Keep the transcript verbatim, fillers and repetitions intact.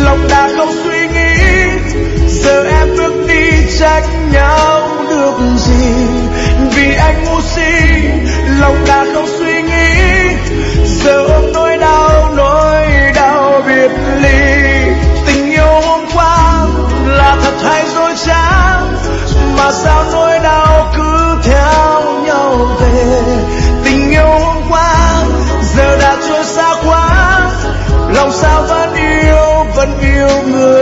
lòng đã không suy nghĩ. Giờ em bước đi trách nhau được gì, vì anh ngu si, lòng đã không suy nghĩ. Giờ ôm nỗi đau, nỗi đau biệt ly. Tình yêu hôm qua là thật hay dối trá, mà sao nỗi đau cứ theo nhau về. Tình yêu hôm qua giờ đã trôi xa quá, lòng sao vẫn yêu, vẫn yêu người